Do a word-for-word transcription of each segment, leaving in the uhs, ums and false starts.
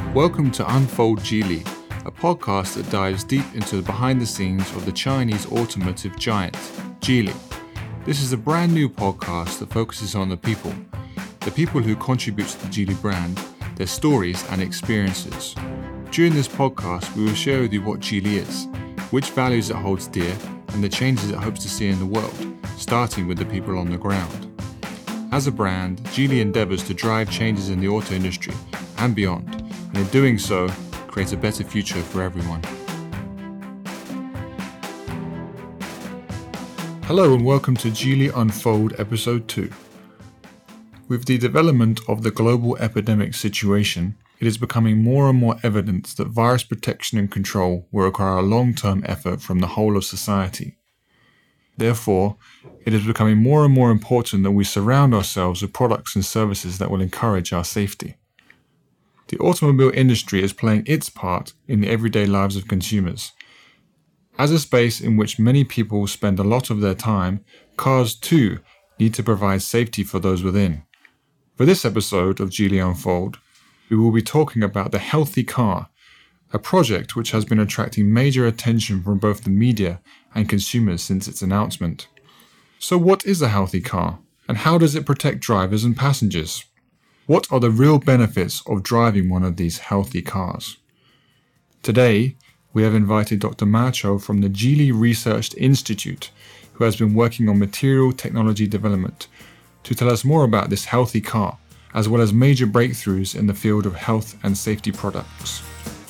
Welcome to Unfold Geely, a podcast that dives deep into the behind the scenes of the Chinese automotive giant, Geely. This is a brand new podcast that focuses on the people, the people who contribute to the Geely brand, their stories and experiences. During this podcast, we will share with you what Geely is, which values it holds dear, and the changes it hopes to see in the world, starting with the people on the ground. As a brand, Geely endeavours to drive changes in the auto industry and beyond, and in doing so, create a better future for everyone. Hello and welcome to Geely Unfold Episode two. With the development of the global epidemic situation, it is becoming more and more evident that virus protection and control will require a long-term effort from the whole of society. Therefore, it is becoming more and more important that we surround ourselves with products and services that will encourage our safety. The automobile industry is playing its part in the everyday lives of consumers. As a space in which many people spend a lot of their time, cars too need to provide safety for those within. For this episode of Geely Unfold, we will be talking about the Healthy Car, a project which has been attracting major attention from both the media and consumers since its announcement. So what is a healthy car, and how does it protect drivers and passengers? What are the real benefits of driving one of these healthy cars? Today, we have invited Doctor Ma Chou from the Geely Research Institute, who has been working on material technology development, to tell us more about this healthy car, as well as major breakthroughs in the field of health and safety products.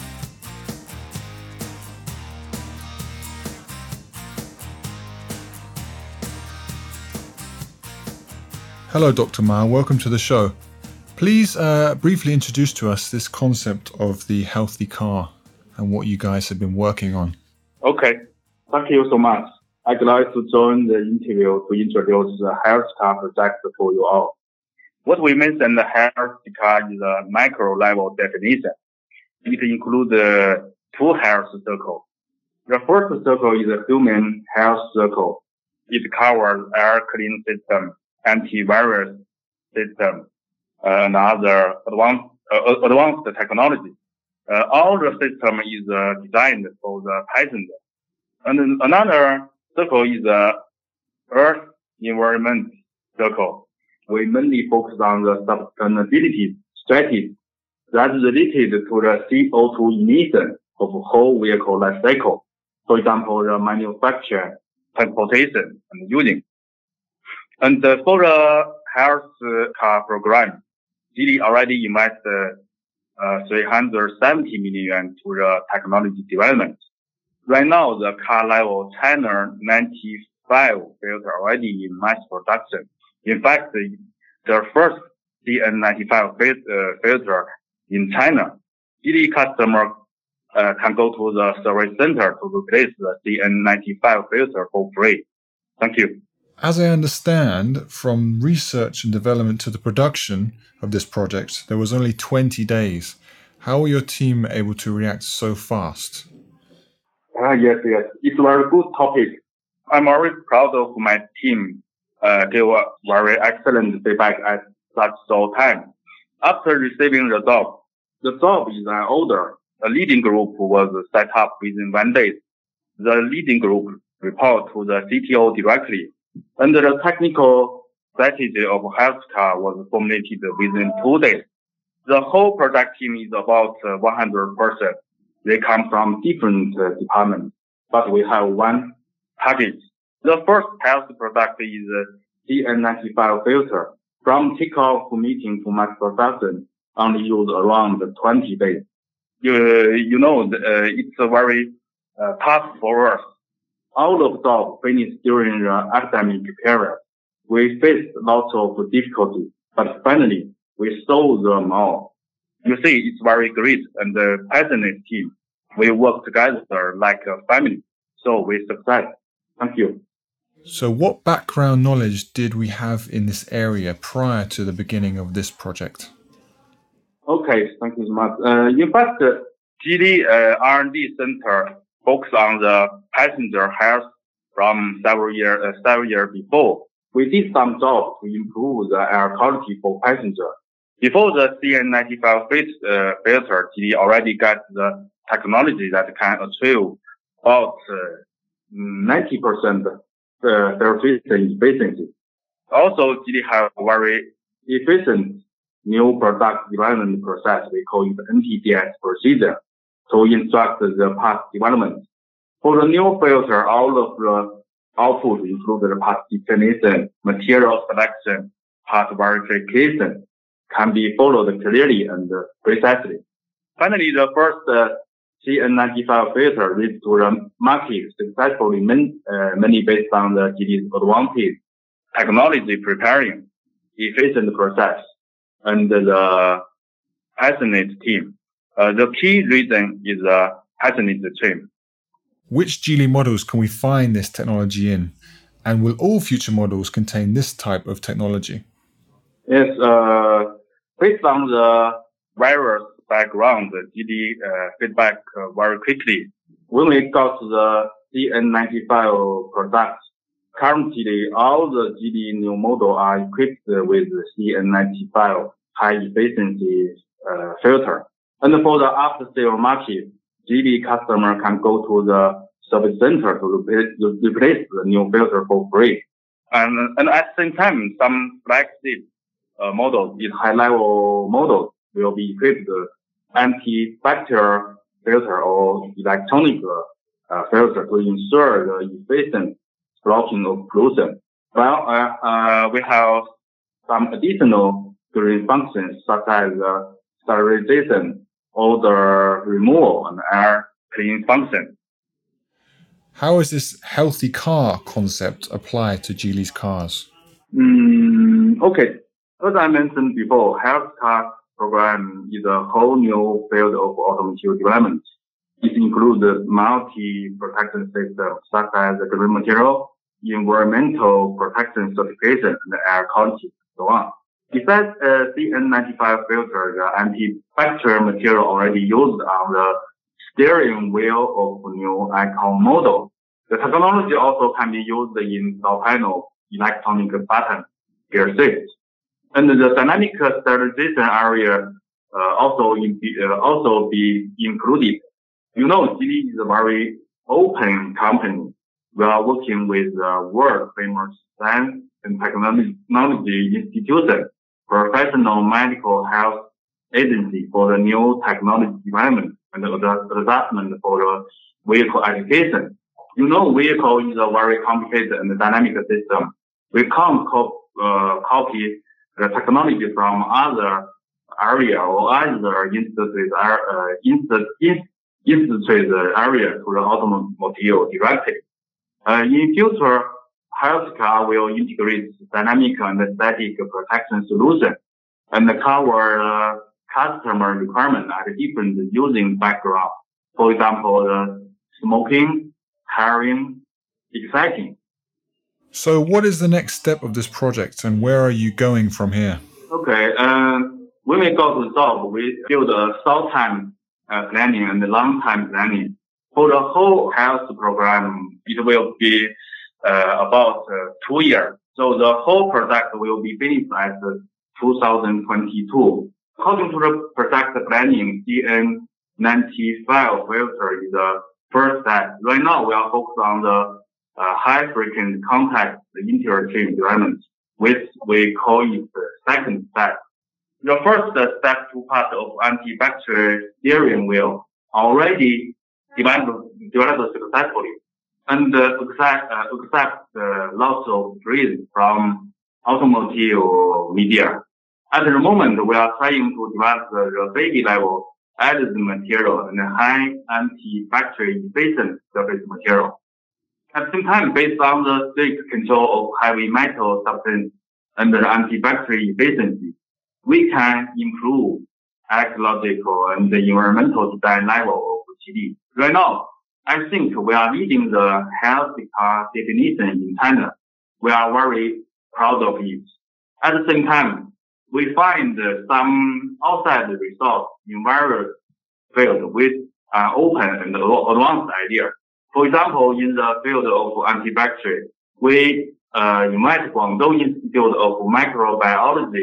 Hello, Doctor Ma. Welcome to the show. Please uh, briefly introduce to us this concept of the healthy car and what you guys have been working on. Okay, thank you so much. I'd like to join the interview to introduce the health car project for you all. What we mentioned the health car is a micro-level definition. It includes uh, two health circles. The first circle is a human health circle. It covers air cleaning system, antivirus system, uh, and other advanced, uh, advanced technology. Uh, all the system is uh, designed for the passenger. And another circle is the Earth environment circle. We mainly focus on the sustainability strategy that is related to the C O two emission of whole vehicle life cycle. For example, the manufacture, transportation, and using. And uh, for the health car program, Geely already invested uh, three hundred seventy million yuan to the technology development. Right now, the car level China ninety-five filter already in mass production. In fact, the, the first C N ninety-five fil- uh, filter in China, Geely customer uh, can go to the service center to replace the C N ninety-five filter for free. Thank you. As I understand, from research and development to the production of this project, there was only twenty days. How were your team able to react so fast? Uh, yes, yes. It's a very good topic. I'm very proud of my team. Uh, give a very excellent feedback at such short time. After receiving the job, the job is an order. A leading group was set up within one day. The leading group report to the C T O directly. And the technical strategy of health car was formulated within two days. The whole project team is about uh, one hundred percent. They come from different uh, departments, but we have one target. The first health product is uh, C N ninety-five filter. From takeoff meeting to mass production, only use around twenty days. You, you know, uh, it's a very uh, tough for us. All of job finished during the academic period. We faced lots of difficulties, but finally we solved them all. You see, it's very great, and the passionate team. We work together like a family, so we success. Thank you. So what background knowledge did we have in this area prior to the beginning of this project? Okay, thank you so much. Uh, in fact, uh, Geely uh, R and D Center focus on the passenger health from several years uh, several years before. We did some job to improve the air quality for passengers. Before the C N ninety-five uh, filter, G D already got the technology that can achieve about uh, ninety percent uh, surface efficiency. Also, G D have a very efficient new product development process. We call it N T D S procedure to instruct the part development. For the new filter, all of the output include the part definition, material selection, part verification, can be followed clearly and precisely. Finally, the first uh, C N ninety-five filter reached to the market successfully, many, uh, many based on the G D's advantage, technology preparing, efficient process, and the passionate team. Uh, the key reason is the passionate team. Which Geely models can we find this technology in? And will all future models contain this type of technology? Yes, uh, based on the various background, G D uh, feedback uh, very quickly. When we got the C N ninety-five products, currently all the G D new models are equipped with the C N ninety-five high efficiency uh, filter. And for the after sale market, G D customer can go to the service center to replace, to replace the new filter for free. And, and at the same time, some flagship uh, models, in high-level models, will be equipped with anti-bacterial filter or electronic uh, filter to ensure the efficient blocking of pollution. Well, uh, uh, we have some additional green functions such as uh, sterilization, odor removal, and air cleaning function. How is this healthy car concept applied to Geely's cars? Mm, okay. As I mentioned before, health car program is a whole new field of automotive development. It includes multi-protection systems such as green material, environmental protection certification, and air quality, and so on. Besides uh, C N ninety-five filter, the anti-bacterial material already used on the steering wheel of new Icon model. The technology also can be used in the panel electronic button gear shift. And the dynamic sterilization area uh, also in, uh, also be included. You know, Geely is a very open company. We are working with the world famous science and technology institution, professional medical health agency for the new technology development and the adjustment for the vehicle education. You know, vehicle is a very complicated and dynamic system. We can't co- uh, copy the technology from other area or other industries, uh, industries, industries area to the automobile directly. Uh, in future, healthcare will integrate dynamic and static protection solution and cover uh, customer requirement at different using background. For example, uh, smoking, carrying, exciting. So what is the next step of this project and where are you going from here? Okay, uh, when we go to solve, we build a short time uh, planning and long time planning. For the whole health program, it will be uh, about uh, two years. So the whole project will be finished at uh, two thousand twenty-two. According to the project planning, C N ninety-five filter is the first step. Right now, we are focused on the uh, high-frequency contact inter-chain development, which we call it the second step. The first step, two parts of antibacterial steering wheel already developed, developed successfully and uh, accept, uh, accept uh, lots of breeze from automotive media. At the moment, we are trying to develop the baby level added material and high antibacterial efficient surface material. At the same time, based on the strict control of heavy metal substance and the antibacterial efficiency, we can improve ecological and the environmental design level of G D. Right now, I think we are leading the health car definition in China. We are very proud of it. At the same time, we find some outside resource in various fields with an open and advanced idea. For example, in the field of antibacterial, we uh, invite Guangdong Institute of Microbiology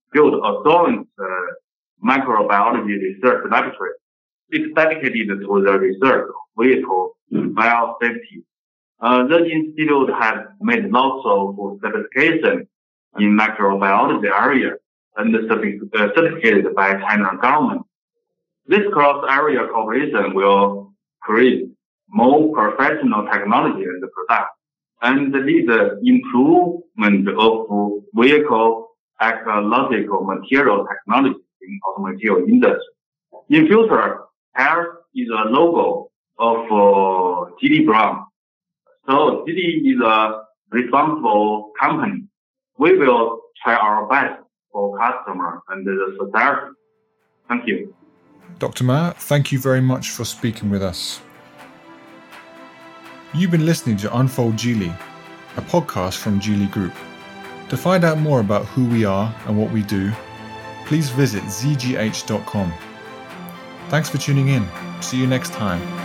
built a joint uh, microbiology research laboratory. It's dedicated to the research of vehicle biosafety. Uh, the institute has made lots of certification in microbiology area and uh, certificated by China government. This cross-area cooperation will create more professional technology and product and lead the improvement of vehicle ecological material technology in automobile industry. In future, health is a logo of uh, G D Brown. So G D is a responsible company. We will try our best for customer and the society. Thank you. Doctor Ma, thank you very much for speaking with us. You've been listening to Unfold Geely, a podcast from Geely Group. To find out more about who we are and what we do, please visit z g h dot com. Thanks for tuning in. See you next time.